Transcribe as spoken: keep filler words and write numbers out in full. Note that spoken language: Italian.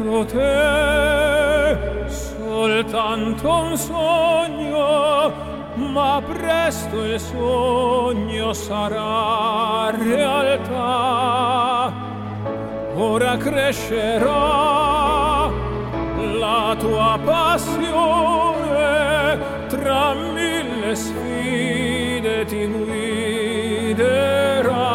ecco te, soltanto un sogno, ma presto il sogno sarà realtà. Ora crescerà la tua passione, tra mille sfide ti guiderà.